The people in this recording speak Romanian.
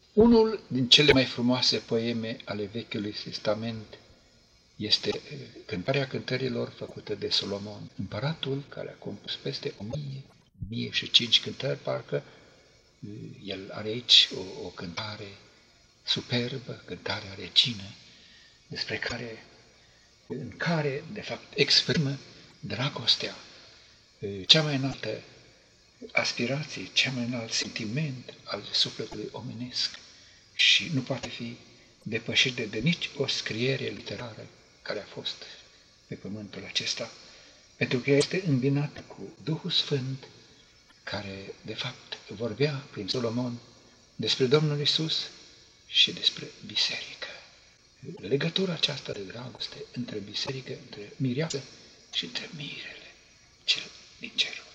Unul din cele mai frumoase poeme ale Vechiului Testament este Cântarea Cântărilor făcută de Solomon, împăratul care a compus peste 1005 cântări, parcă el are aici o cântare superbă, cântarea regină, în care, de fapt, exprimă dragostea, cea mai înaltă aspirație, cea mai înalt sentiment al sufletului omenesc și nu poate fi depășit de nici o scriere literară care a fost pe pământul acesta, pentru că este îmbinat cu Duhul Sfânt, care, de fapt, vorbea prin Solomon despre Domnul Iisus și despre biserică. Legătura aceasta de dragoste între biserică, între mireasă și între mirele cel din cer.